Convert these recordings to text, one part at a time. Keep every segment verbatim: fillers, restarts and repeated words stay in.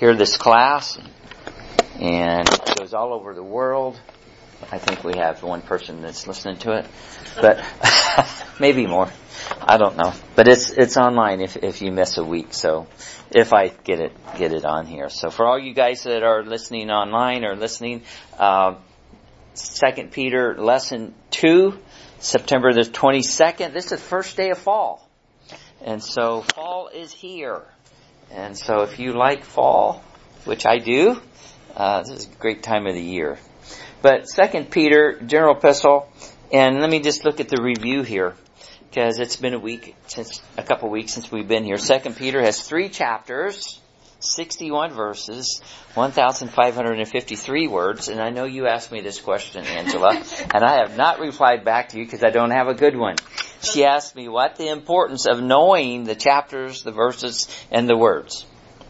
hear this class, and it goes all over the world. I think we have one person that's listening to it, but maybe more. I don't know. But it's it's online if if you miss a week. So if I get it get it on here. So for all you guys that are listening online or listening, uh, Second Peter lesson two, September the twenty-second. This is the first day of fall, and so fall is here. And so if you like fall, which I do, uh, this is a great time of the year. But Second Peter, general epistle, and let me just look at the review here, because it's been a week since, a couple weeks since we've been here. Second Peter has three chapters, sixty-one verses, one thousand five hundred fifty-three words, and I know you asked me this question, Angela, and I have not replied back to you because I don't have a good one. She asked me what the importance of knowing the chapters, the verses, and the words.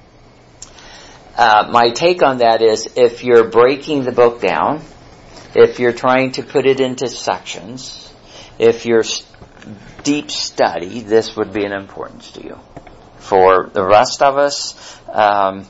Uh, my take on that is, if you're breaking the book down, if you're trying to put it into sections, if you're deep study, this would be an importance to you. For the rest of us, um,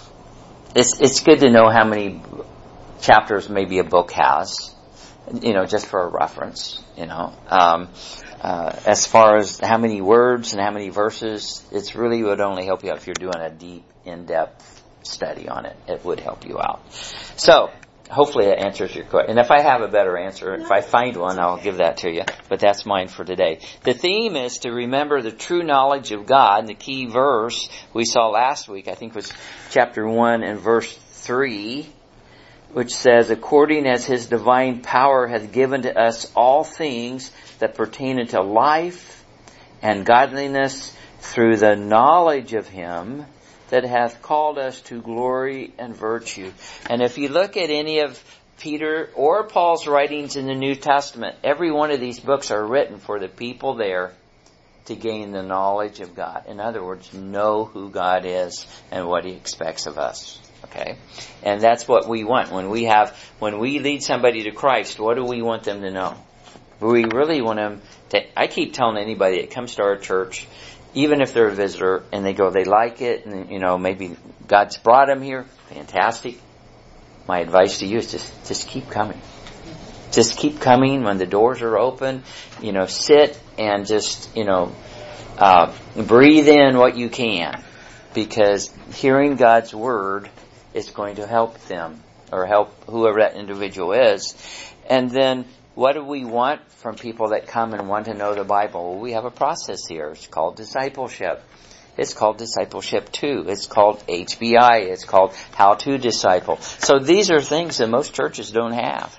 it's it's good to know how many chapters maybe a book has, you know, just for a reference, you know. Um, uh, as far as how many words and how many verses, it's really would only help you out if you're doing a deep, in-depth study on it. It would help you out. So, hopefully that answers your question. And if I have a better answer, if I find one, I'll give that to you. But that's mine for today. The theme is to remember the true knowledge of God. And the key verse we saw last week, I think, was chapter one and verse three, which says, according as His divine power hath given to us all things that pertain unto life and godliness through the knowledge of Him that hath called us to glory and virtue. And if you look at any of Peter or Paul's writings in the New Testament, every one of these books are written for the people there to gain the knowledge of God. In other words, know who God is and what He expects of us. Okay? And that's what we want. When we have, when we lead somebody to Christ, what do we want them to know? We really want them to, I keep telling anybody that comes to our church, even if they're a visitor and they go, they like it, and you know, maybe God's brought them here, fantastic. My advice to you is just, just keep coming. Just keep coming when the doors are open. You know, sit and just, you know, uh, breathe in what you can, because hearing God's Word is going to help them, or help whoever that individual is. And then, what do we want from people that come and want to know the Bible? Well, we have a process here. It's called discipleship. It's called Discipleship two. It's called H B I. It's called How to Disciple. So these are things that most churches don't have.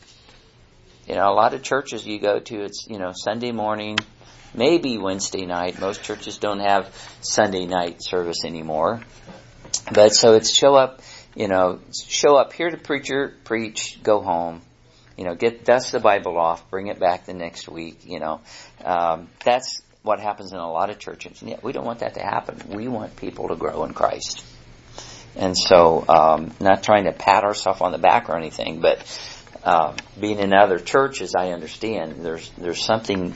You know, a lot of churches you go to, it's, you know, Sunday morning, maybe Wednesday night. Most churches don't have Sunday night service anymore. But so it's show up, you know, show up, hear the preacher preach, go home. You know, get dust the Bible off, bring it back the next week, you know. Um, that's what happens in a lot of churches. And yet we don't want that to happen. We want people to grow in Christ. And so, um, not trying to pat ourselves on the back or anything, but uh, being in other churches, I understand there's there's something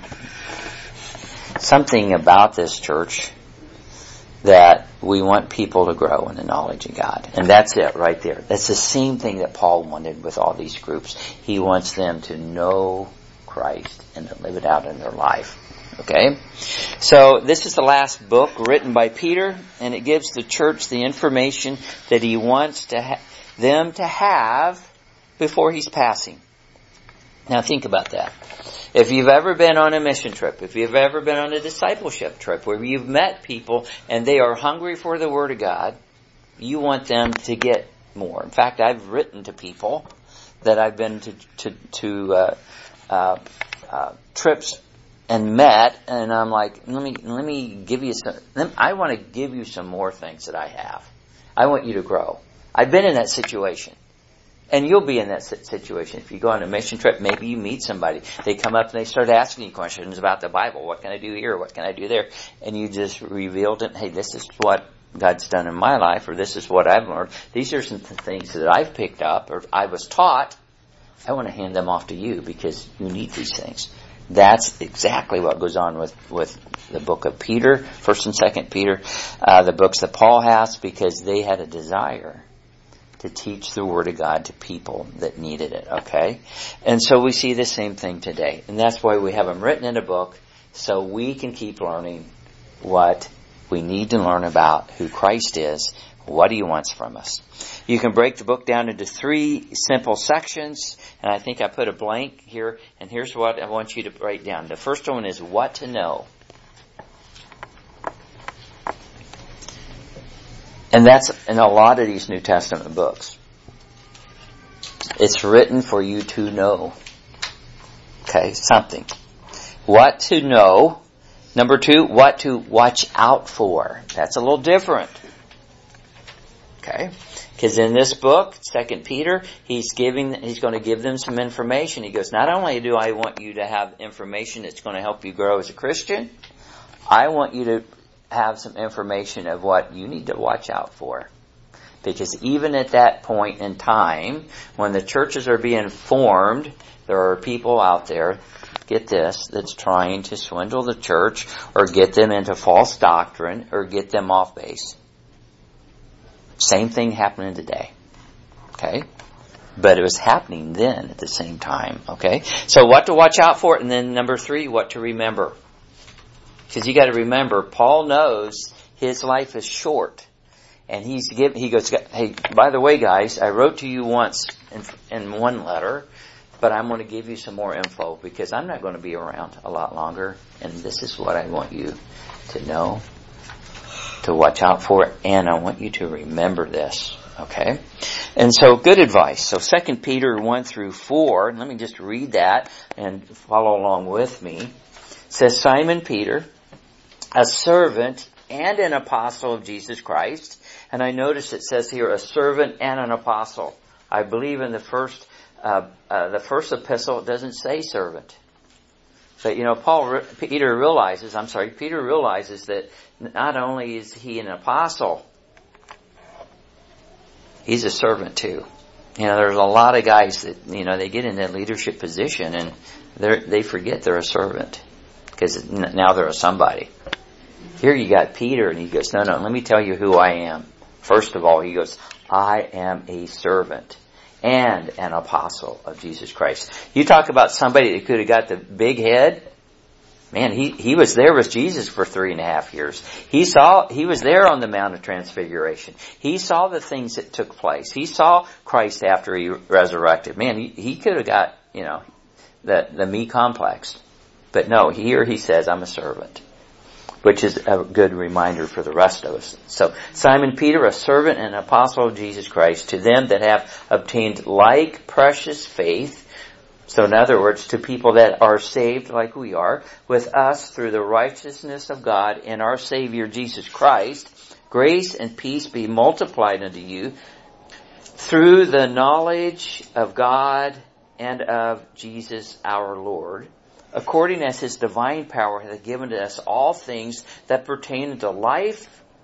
something about this church that we want people to grow in the knowledge of God. And that's it right there. That's the same thing that Paul wanted with all these groups. He wants them to know Christ and to live it out in their life. Okay? So this is the last book written by Peter, and it gives the church the information that he wants to ha- them to have before he's passing. Now think about that. If you've ever been on a mission trip, if you've ever been on a discipleship trip where you've met people and they are hungry for the Word of God, you want them to get more. In fact, I've written to people that I've been to to, to uh, uh, uh, trips and met, and I'm like, let me let me give you some. I want to give you some more things that I have. I want you to grow. I've been in that situation. And you'll be in that situation. If you go on a mission trip, maybe you meet somebody. They come up and they start asking you questions about the Bible. What can I do here? What can I do there? And you just reveal to them, hey, this is what God's done in my life, or this is what I've learned. These are some things that I've picked up, or I was taught. I want to hand them off to you because you need these things. That's exactly what goes on with, with the book of Peter, First and Second Peter, uh, the books that Paul has, because they had a desire to teach the Word of God to people that needed it, okay? And so we see the same thing today. And that's why we have them written in a book, so we can keep learning what we need to learn about who Christ is, what He wants from us. You can break the book down into three simple sections, and I think I put a blank here, and here's what I want you to write down. The first one is what to know. And that's in a lot of these New Testament books. It's written for you to know. Okay, something. What to know. Number two, what to watch out for. That's a little different. Okay? Because in this book, Second Peter, he's giving, he's going to give them some information. He goes, not only do I want you to have information that's going to help you grow as a Christian, I want you to have some information of what you need to watch out for. Because even at that point in time, when the churches are being formed, there are people out there, get this, that's trying to swindle the church or get them into false doctrine or get them off base. Same thing happening today. Okay? But it was happening then at the same time. Okay? So what to watch out for, and then number three, what to remember. Because you got to remember, Paul knows his life is short, and he's give, he goes, hey, by the way, guys, I wrote to you once in, in one letter, but I'm going to give you some more info because I'm not going to be around a lot longer, and this is what I want you to know, to watch out for, and I want you to remember this. Okay, and so good advice. So Second Peter one through four, and let me just read that and follow along with me. It says, Simon Peter, a servant and an apostle of Jesus Christ. And I notice it says here, a servant and an apostle. I believe in the first, uh, uh, the first epistle, it doesn't say servant. But you know, Paul, Peter realizes, I'm sorry, Peter realizes that not only is he an apostle, he's a servant too. You know, there's a lot of guys that, you know, they get in that leadership position and they they forget they're a servant. Because now they're a somebody. Here you got Peter, and he goes, no, no, let me tell you who I am. First of all, he goes, I am a servant and an apostle of Jesus Christ. You talk about somebody that could have got the big head. Man, he, he was there with Jesus for three and a half years. He saw, he was there on the Mount of Transfiguration. He saw the things that took place. He saw Christ after he resurrected. Man, he, he could have got, you know, the, the me complex. But no, here he says, I'm a servant, which is a good reminder for the rest of us. So, Simon Peter, a servant and apostle of Jesus Christ, to them that have obtained like precious faith. So in other words, to people that are saved like we are, with us through the righteousness of God in our Savior Jesus Christ, grace and peace be multiplied unto you through the knowledge of God and of Jesus our Lord, according as His divine power hath given to us all things that pertain to life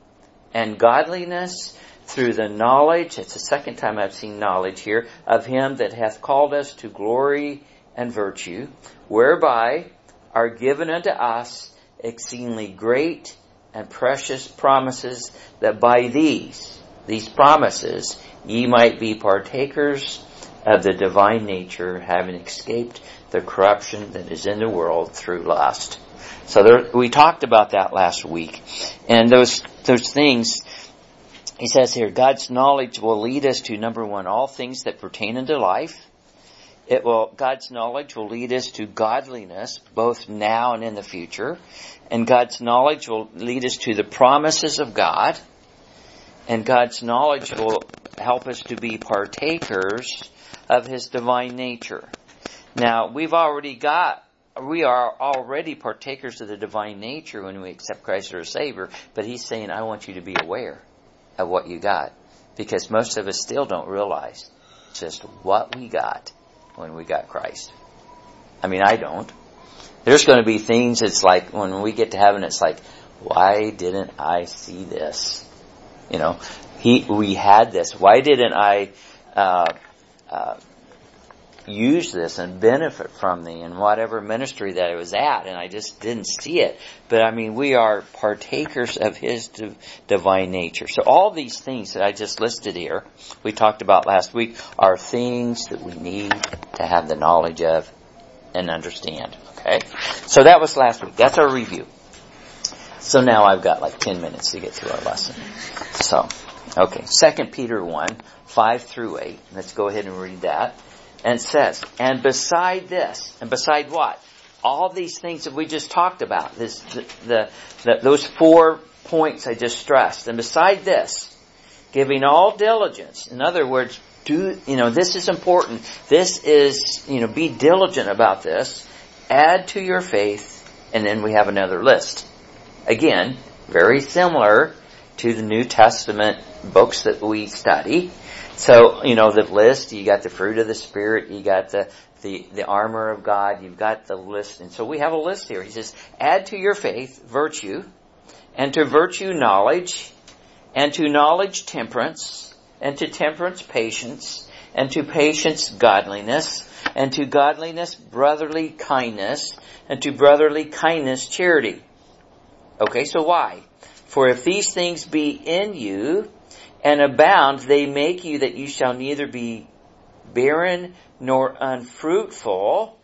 and godliness, through the knowledge, it's the second time I've seen knowledge here, of Him that hath called us to glory and virtue, whereby are given unto us exceedingly great and precious promises, that by these, these promises, ye might be partakers of the divine nature, having escaped the corruption that is in the world through lust. So there, we talked about that last week. And those those things, he says here, God's knowledge will lead us to, number one, all things that pertain unto life. It will, God's knowledge will lead us to godliness, both now and in the future. And God's knowledge will lead us to the promises of God. And God's knowledge will help us to be partakers of His divine nature. Now, we've already got, we are already partakers of the divine nature when we accept Christ as our Savior, but He's saying, I want you to be aware of what you got. Because most of us still don't realize just what we got when we got Christ. I mean, I don't. There's going to be things, it's like, when we get to heaven, it's like, why didn't I see this? You know, he, we had this. Why didn't I, uh, uh, use this and benefit from thee in whatever ministry that I was at, and I just didn't see it. But I mean, we are partakers of His div- divine nature. So all these things that I just listed here, we talked about last week, are things that we need to have the knowledge of and understand. Okay? So that was last week. That's our review. So now I've got like ten minutes to get through our lesson. So, okay. Second Peter one, five through eight. Let's go ahead and read that. And it says, and beside this, and beside what? All these things that we just talked about, this, the, the, the, those four points I just stressed. And beside this, giving all diligence. In other words, do, you know, this is important. This is, you know, be diligent about this. Add to your faith. And then we have another list. Again, very similar to the New Testament books that we study. So, you know, the list, you got the fruit of the Spirit, you got the, the, the armor of God, you've got the list. And so we have a list here. He says, add to your faith virtue, and to virtue knowledge, and to knowledge temperance, and to temperance patience, and to patience godliness, and to godliness brotherly kindness, and to brotherly kindness charity. Okay, so why? For if these things be in you, and abound, they make you that you shall neither be barren nor unfruitful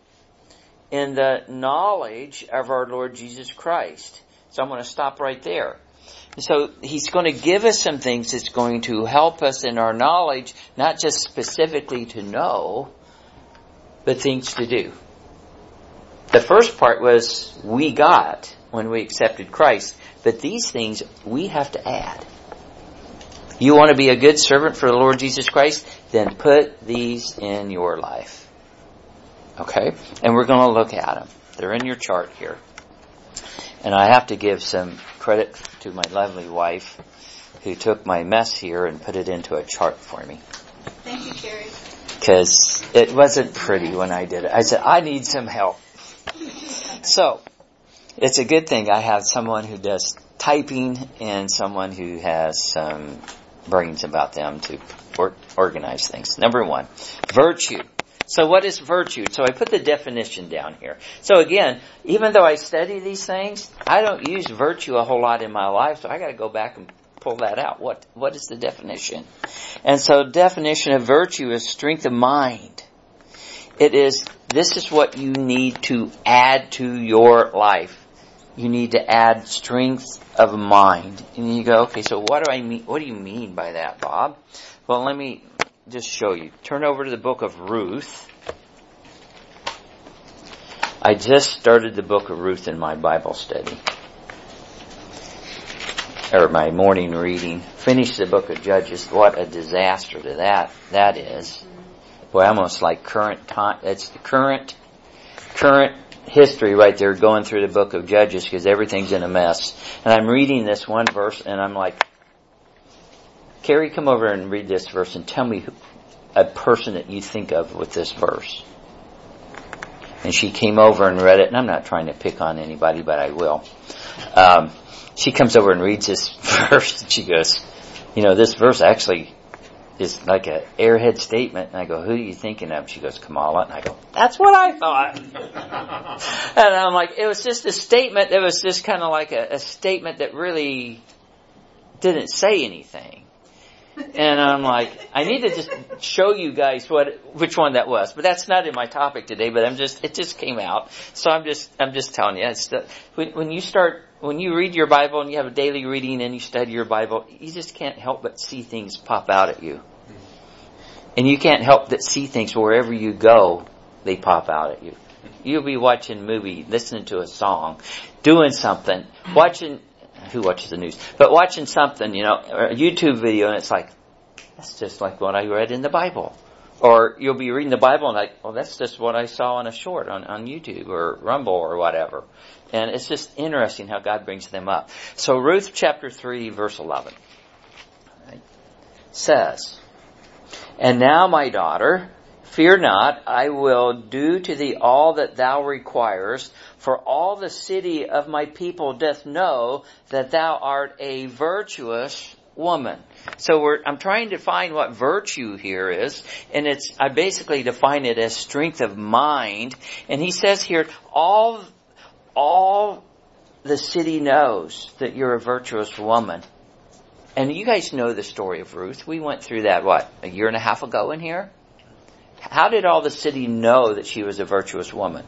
in the knowledge of our Lord Jesus Christ. So I'm going to stop right there. So he's going to give us some things that's going to help us in our knowledge, not just specifically to know, but things to do. The first part was we got when we accepted Christ, but these things we have to add. You want to be a good servant for the Lord Jesus Christ? Then put these in your life. Okay? And we're going to look at them. They're in your chart here. And I have to give some credit to my lovely wife who took my mess here and put it into a chart for me. Thank you, Carrie. Because it wasn't pretty when I did it. I said, I need some help. So, it's a good thing I have someone who does typing and someone who has some brains about them to or, organize things. Number one, virtue. So what is virtue? So I put the definition down here. So again, even though I study these things, I don't use virtue a whole lot in my life, so I got to go back and pull that out. What What is the definition? And so definition of virtue is strength of mind. It is, this is what you need to add to your life. You need to add strength of mind. And you go, okay, so what do I mean? What do you mean by that, Bob? Well, let me just show you. Turn over to the book of Ruth. I just started the book of Ruth in my Bible study. Or my morning reading. Finished the book of Judges. What a disaster to that, that is. Boy, almost like current time. It's the current, current history right there going through the book of Judges because everything's in a mess. And I'm reading this one verse and I'm like, Carrie, come over and read this verse and tell me who, a person that you think of with this verse. And she came over and read it, and I'm not trying to pick on anybody, but I will. Um, she comes over and reads this verse and she goes, you know, this verse actually is like an airhead statement. And I go, who are you thinking of? She goes, Kamala. And I go, that's what I thought. And I'm like, it was just a statement that was just kind of like a, a statement that really didn't say anything. And I'm like, I need to just show you guys what, which one that was. But that's not in my topic today, but I'm just, it just came out. So I'm just, I'm just telling you, it's the, when, when you start, when you read your Bible and you have a daily reading and you study your Bible, you just can't help but see things pop out at you. And you can't help but see things wherever you go, they pop out at you. You'll be watching a movie, listening to a song, doing something, watching, who watches the news? But watching something, you know, or a YouTube video, and it's like, that's just like what I read in the Bible. Or you'll be reading the Bible and like, well, that's just what I saw on a short on, on YouTube or Rumble or whatever. And it's just interesting how God brings them up. So Ruth chapter three, verse eleven, right, says, and now, my daughter, fear not, I will do to thee all that thou requirest, for all the city of my people doth know that thou art a virtuous woman. So we're, I'm trying to find what virtue here is, and it's, I basically define it as strength of mind. And he says here, all, all the city knows that you're a virtuous woman. And you guys know the story of Ruth. We went through that, what, a year and a half ago in here? How did all the city know that she was a virtuous woman?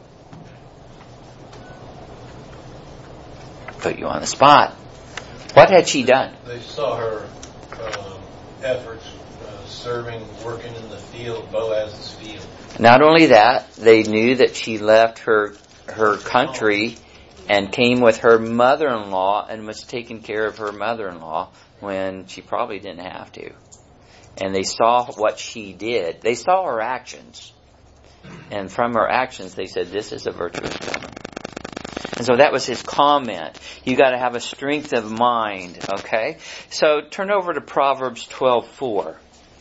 Put you on the spot. What had she done? They saw her um, efforts uh, serving, working in the field, Boaz's field. Not only that, they knew that she left her her country and came with her mother-in-law and was taking care of her mother-in-law when she probably didn't have to. And they saw what she did. They saw her actions. And from her actions, they said, this is a virtuous woman. And so that was his comment. You got to have a strength of mind, okay? So turn over to Proverbs twelve four.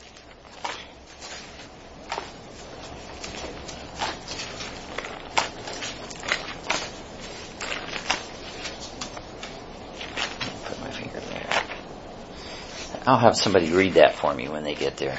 Put my finger there. I'll have somebody read that for me when they get there.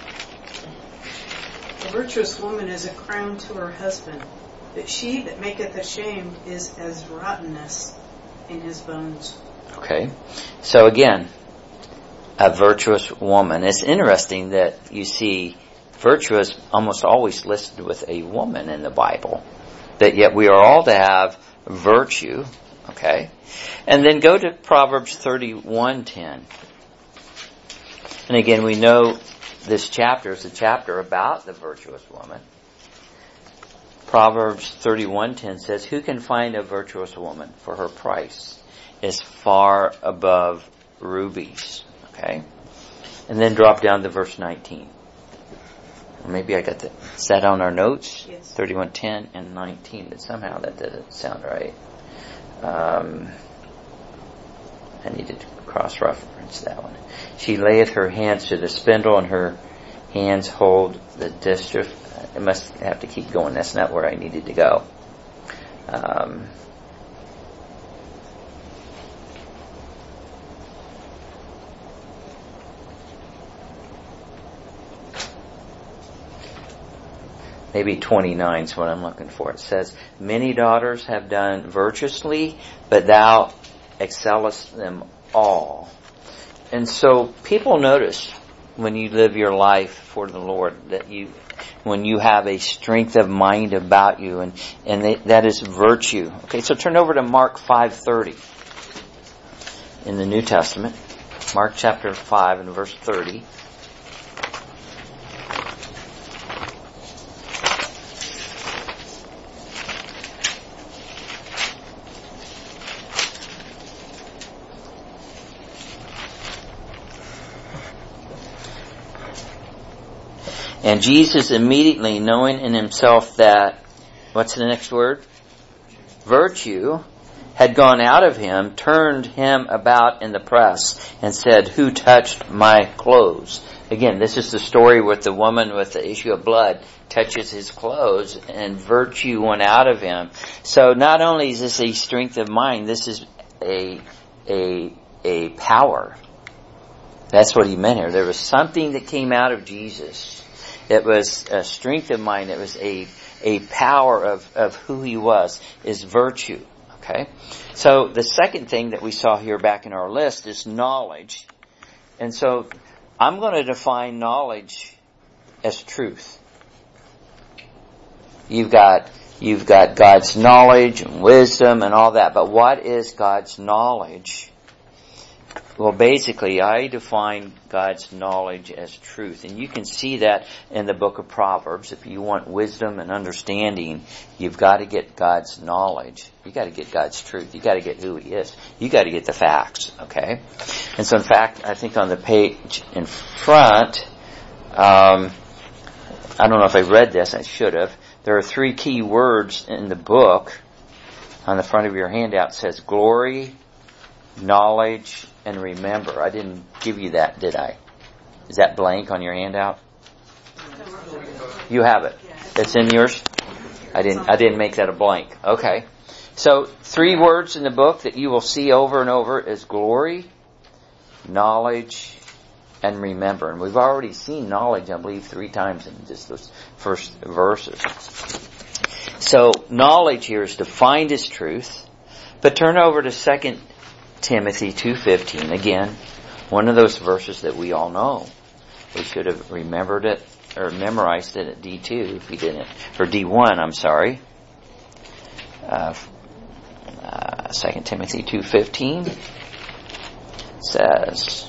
A virtuous woman is a crown to her husband, but she that maketh ashamed is as rottenness in his bones. Okay. So again, a virtuous woman. It's interesting that you see virtuous almost always listed with a woman in the Bible. That yet we are all to have virtue. Okay. And then go to Proverbs thirty-one ten. And again, we know this chapter is a chapter about the virtuous woman. Proverbs thirty-one ten says, who can find a virtuous woman? For her price is far above rubies. Okay? And then drop down to verse nineteen. Or maybe I got that. Is that on our notes? Yes. thirty-one ten and nineteen. But somehow that doesn't sound right. Um, I needed to cross-reference that one. She layeth her hands to the spindle, and her hands hold the distaff. I must have to keep going. That's not where I needed to go. Um, maybe twenty-nine is what I'm looking for. It says, many daughters have done virtuously, but thou excellest them all. And so people notice when you live your life for the Lord that you, when you have a strength of mind about you, and, and they, that is virtue. Okay, so turn over to Mark five thirty in the New Testament. Mark chapter five and verse thirty. And Jesus, immediately knowing in himself that, what's the next word? Virtue had gone out of him, turned him about in the press and said, who touched my clothes? Again, this is the story with the woman with the issue of blood touches his clothes and virtue went out of him. So not only is this a strength of mind, this is a, a, a power. That's what he meant here. There was something that came out of Jesus. It was a strength of mind. It was a, a power of, of who he was, is virtue. Okay? So the second thing that we saw here back in our list is knowledge. And so I'm going to define knowledge as truth. You've got, you've got God's knowledge and wisdom and all that. But what is God's knowledge? Well, basically, I define God's knowledge as truth. And you can see that in the book of Proverbs. If you want wisdom and understanding, you've got to get God's knowledge. You've got to get God's truth. You've got to get who He is. You've got to get the facts, okay? And so, in fact, I think on the page in front, um, I don't know if I read this. I should have. There are three key words in the book. On the front of your handout, it says glory, knowledge, and remember. I didn't give you that, did I? Is that blank on your handout? You have it. It's in yours? I didn't I didn't make that a blank. Okay. So, three words in the book that you will see over and over is glory, knowledge, and remember. And we've already seen knowledge, I believe, three times in just those first verses. So knowledge here is defined as truth. But turn over to Second Timothy two fifteen. Again, one of those verses that we all know. We should have remembered it or memorized it at D two if we didn't. Or D one, I'm sorry. Uh, uh, Second Timothy two fifteen says,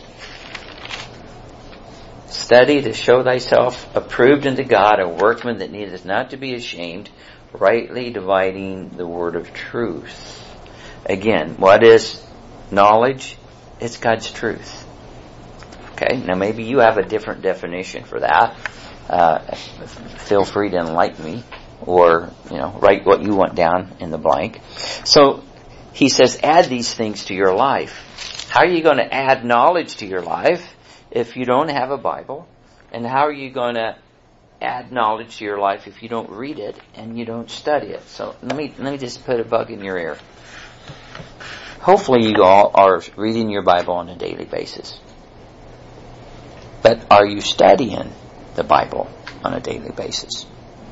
study to show thyself approved unto God, a workman that needeth not to be ashamed, rightly dividing the word of truth. Again, what is knowledge? It's God's truth. Okay, now maybe you have a different definition for that. Uh, feel free to enlighten me, or, you know, write what you want down in the blank. So, he says, add these things to your life. How are you going to add knowledge to your life if you don't have a Bible? And how are you going to add knowledge to your life if you don't read it and you don't study it? So, let me, let me just put a bug in your ear. Hopefully you all are reading your Bible on a daily basis. But are you studying the Bible on a daily basis?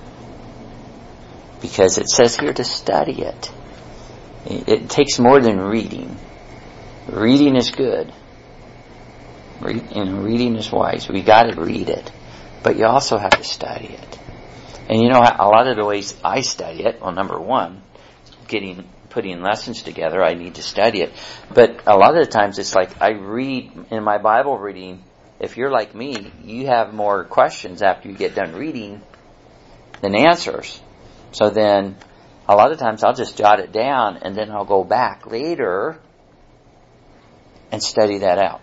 Because it says here to study it. It takes more than reading. Reading is good. And reading is wise. We got to read it. But you also have to study it. And you know, a lot of the ways I study it, well, number one, getting putting lessons together, I need to study it. But a lot of the times it's like I read in my Bible reading. If you're like me, you have more questions after you get done reading than answers. So then a lot of times I'll just jot it down and then I'll go back later and study that out.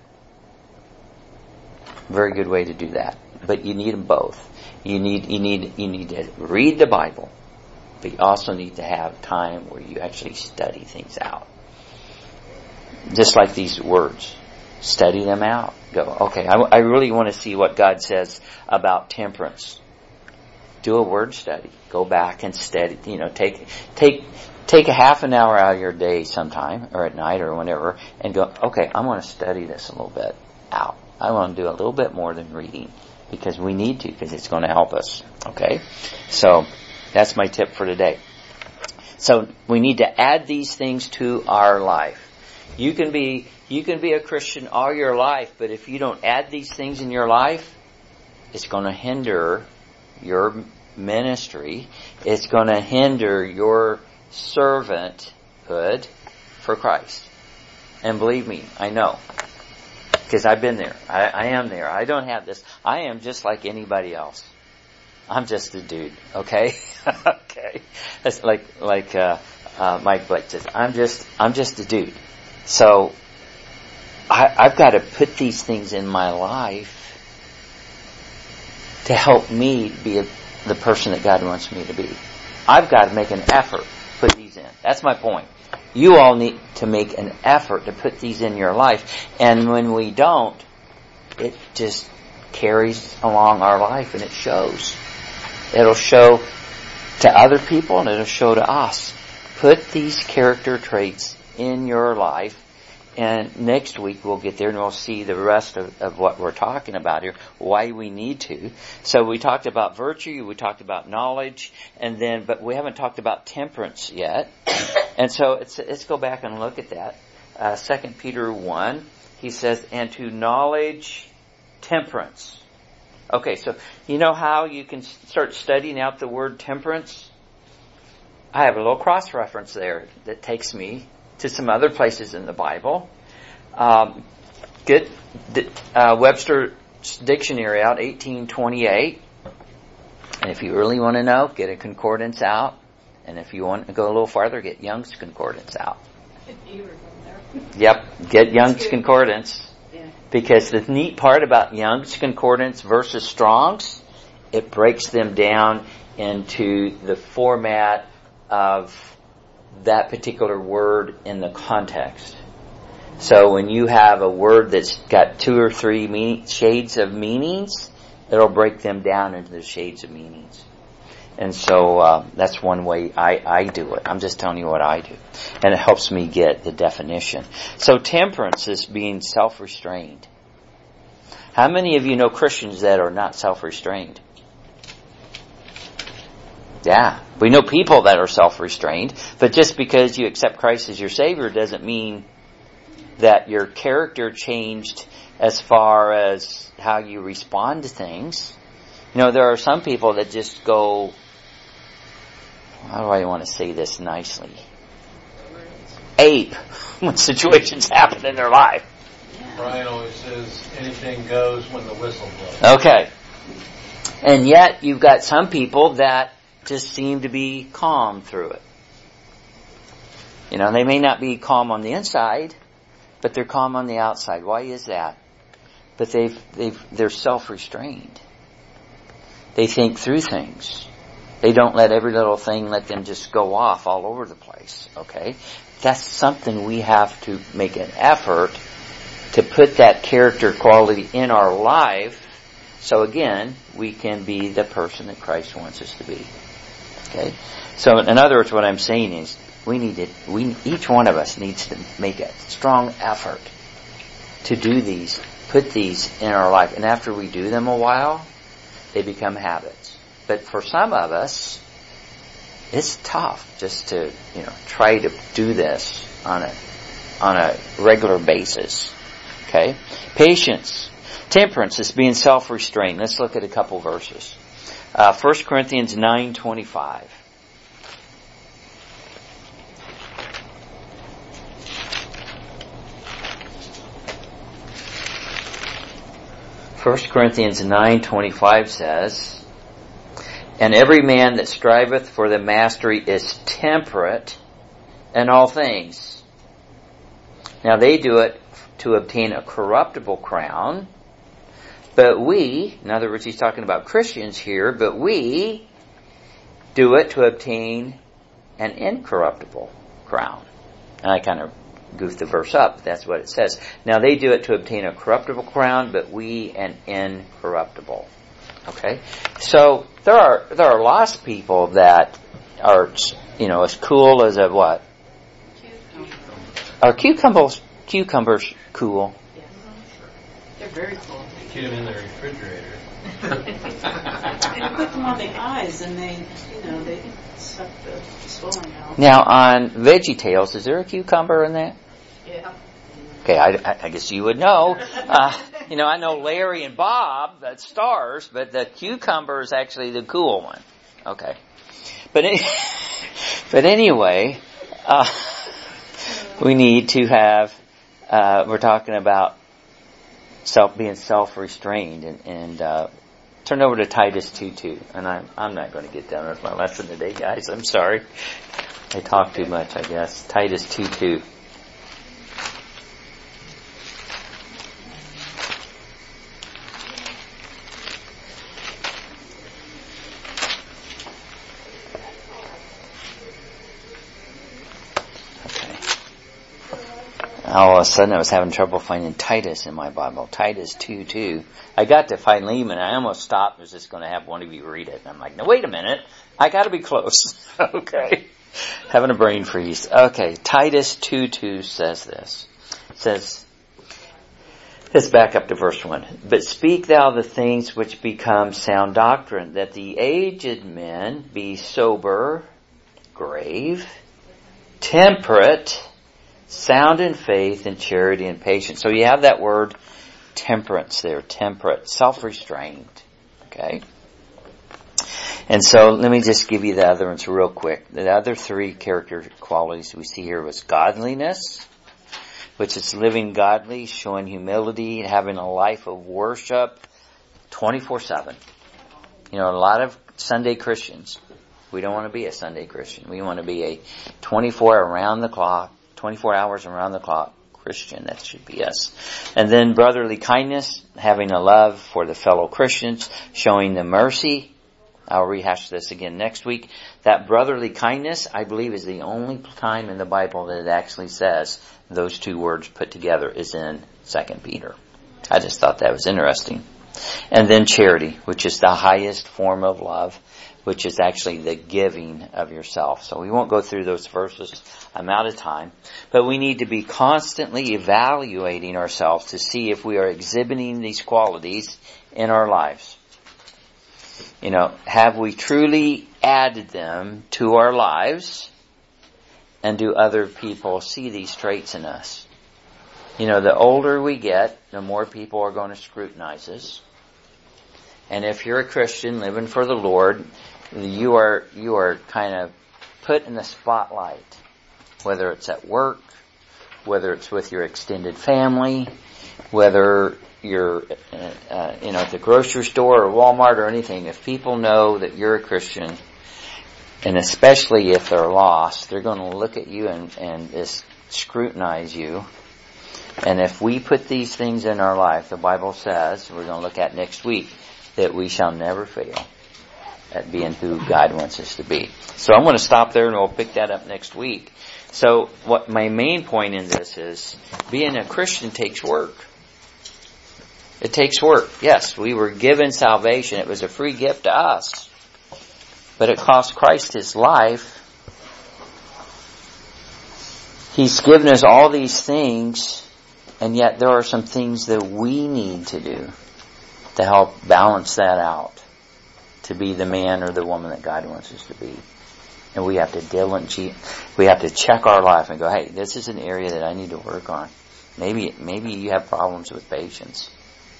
Very good way to do that. But you need them both. You need you need you need to read the Bible. But you also need to have time where you actually study things out. Just like these words. Study them out. Go, okay, I, I really want to see what God says about temperance. Do a word study. Go back and study, you know, take, take, take a half an hour out of your day sometime, or at night or whenever, and go, okay, I'm going to study this a little bit out. I want to do a little bit more than reading. Because we need to, because it's going to help us. Okay? So, that's my tip for today. So we need to add these things to our life. You can be you can be a Christian all your life, but if you don't add these things in your life, it's going to hinder your ministry. It's going to hinder your servanthood for Christ. And believe me, I know. Because I've been there. I, I am there. I don't have this. I am just like anybody else. I'm just a dude, okay? Okay. That's like, like, uh, uh, Mike Blake says, I'm just, I'm just a dude. So, I, I've got to put these things in my life to help me be a, the person that God wants me to be. I've got to make an effort to put these in. That's my point. You all need to make an effort to put these in your life. And when we don't, it just carries along our life and it shows. It'll show to other people and it'll show to us. Put these character traits in your life. And next week we'll get there and we'll see the rest of, of what we're talking about here, why we need to. So we talked about virtue, we talked about knowledge, and then, but we haven't talked about temperance yet. And so it's, let's go back and look at that. Uh, Second Peter one, he says, and to knowledge, temperance. Okay, so you know how you can start studying out the word temperance? I have a little cross-reference there that takes me to some other places in the Bible. Um, get uh, Webster's Dictionary out, eighteen twenty-eight. And if you really want to know, get a concordance out. And if you want to go a little farther, get Young's Concordance out. Yep, get Young's Concordance. Yeah. Because the neat part about Young's Concordance versus Strong's, it breaks them down into the format of that particular word in the context. So when you have a word that's got two or three meaning, shades of meanings, it'll break them down into the shades of meanings. And so uh, that's one way I, I do it. I'm just telling you what I do. And it helps me get the definition. So temperance is being self-restrained. How many of you know Christians that are not self-restrained? Yeah, we know people that are self-restrained, but just because you accept Christ as your Savior doesn't mean that your character changed as far as how you respond to things. You know, there are some people that just go, how do I want to say this nicely? Ape when situations happen in their life. Brian always says anything goes when the whistle blows. Okay. And yet you've got some people that just seem to be calm through it. You know, they may not be calm on the inside, but they're calm on the outside. Why is that? But they've, they've, they're self-restrained. They think through things. They don't let every little thing let them just go off all over the place. Okay? That's something we have to make an effort to put that character quality in our life, so again, we can be the person that Christ wants us to be. Okay? So in other words, what I'm saying is, we need to, we, each one of us needs to make a strong effort to do these, put these in our life. And after we do them a while, they become habits. But for some of us, it's tough just to, you know, try to do this on a, on a regular basis. Okay? Patience. Temperance is being self-restrained. Let's look at a couple verses. Uh, First Corinthians nine twenty-five. First Corinthians nine twenty-five says, "And every man that striveth for the mastery is temperate in all things. Now they do it to obtain a corruptible crown, but we," in other words, he's talking about Christians here, "but we do it to obtain an incorruptible crown." And I kind of goofed the verse up. That's what it says. Now they do it to obtain a corruptible crown, but we an incorruptible. Okay? So there are there are lots of people that are, you know, as cool as a what? Cucumber. Are cucumbers cucumbers cool? Yes. They're very cool. Keep them in the refrigerator. And you put them on the eyes, and they, you know, they suck the swelling out. Now on VeggieTales, is there a cucumber in that? Yeah. Okay, I, I guess you would know. Uh, you know, I know Larry and Bob, that's stars, but the cucumber is actually the cool one. Okay. But, any, but anyway, uh, we need to have, uh, we're talking about self being self-restrained, and, and uh, turn over to Titus two two. And I'm, I'm not going to get down with my lesson today, guys. I'm sorry. I talk too much, I guess. Titus two two. All of a sudden I was having trouble finding Titus in my Bible. Titus two two. I got to Philemon, I almost stopped and was just going to have one of you read it. And I'm like, no, wait a minute. I got to be close. Okay. Having a brain freeze. Okay. Titus two two says this. It says, let's back up to verse one. "But speak thou the things which become sound doctrine, that the aged men be sober, grave, temperate, sound in faith and charity and patience." So you have that word temperance there, temperate, self-restrained. Okay? And so let me just give you the other ones real quick. The other three character qualities we see here was godliness, which is living godly, showing humility, having a life of worship twenty-four seven. You know, a lot of Sunday Christians, we don't want to be a Sunday Christian. We want to be a twenty-four around the clock, twenty-four hours around the clock Christian. That should be us. And then brotherly kindness, having a love for the fellow Christians, showing them mercy. I'll rehash this again next week. That brotherly kindness, I believe, is the only time in the Bible that it actually says those two words put together is in Second Peter. I just thought that was interesting. And then charity, which is the highest form of love. which is actually the giving of yourself. So we won't go through those verses. I'm out of time. But we need to be constantly evaluating ourselves to see if we are exhibiting these qualities in our lives. You know, have we truly added them to our lives? And do other people see these traits in us? You know, the older we get, the more people are going to scrutinize us. And if you're a Christian living for the Lord, you are you are kind of put in the spotlight, whether it's at work, whether it's with your extended family, whether you're uh, uh, you know at the grocery store or Walmart or anything. If people know that you're a Christian, and especially if they're lost, they're going to look at you and, and just scrutinize you. And if we put these things in our life, the Bible says, we're going to look at next week, that we shall never fail at being who God wants us to be. So I'm going to stop there and we'll pick that up next week. So what my main point in this is, being a Christian takes work. It takes work. Yes, we were given salvation. It was a free gift to us. But it cost Christ His life. He's given us all these things, and yet there are some things that we need to do to help balance that out, to be the man or the woman that God wants us to be. And we have to diligently, we have to check our life and go, hey, this is an area that I need to work on. Maybe, maybe you have problems with patience.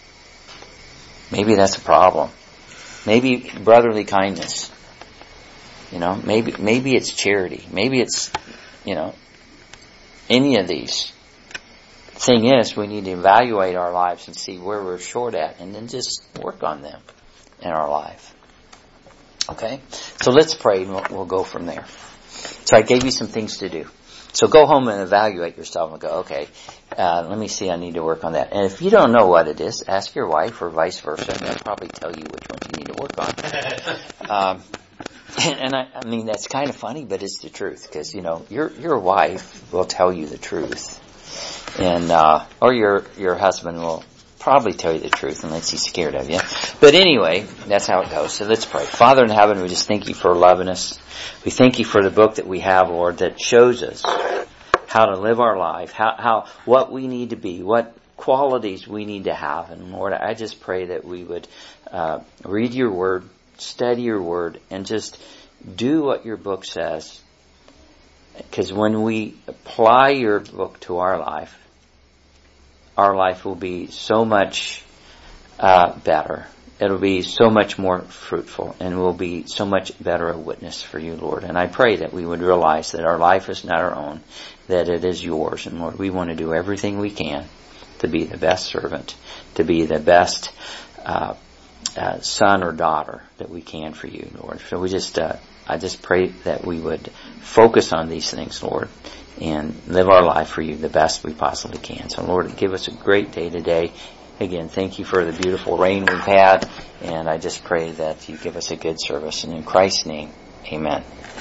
Maybe that's a problem. Maybe brotherly kindness. You know, maybe, maybe it's charity. Maybe it's, you know, any of these. Thing is, we need to evaluate our lives and see where we're short at, and then just work on them in our life. Okay? So let's pray, and we'll, we'll go from there. So I gave you some things to do. So go home and evaluate yourself and go, okay, uh, let me see, I need to work on that. And if you don't know what it is, ask your wife or vice versa, and they'll probably tell you which ones you need to work on. Um, and and I, I mean, that's kind of funny, but it's the truth, because, you know, your your wife will tell you the truth. And, uh, or your, your husband will probably tell you the truth unless he's scared of you. But anyway, that's how it goes. So let's pray. Father in heaven, we just thank you for loving us. We thank you for the book that we have, Lord, that shows us how to live our life, how, how, what we need to be, what qualities we need to have. And Lord, I just pray that we would, uh, read your word, study your word, and just do what your book says. Because when we apply your book to our life, our life will be so much uh, better. It'll be so much more fruitful, and we'll be so much better a witness for you, Lord. And I pray that we would realize that our life is not our own, that it is yours. And Lord, we want to do everything we can to be the best servant, to be the best uh, uh, son or daughter that we can for you, Lord. So we just, uh, I just pray that we would focus on these things, Lord, and live our life for you the best we possibly can. So Lord, give us a great day today. Again, thank you for the beautiful rain we've had, and I just pray that you give us a good service. And in Christ's name, amen.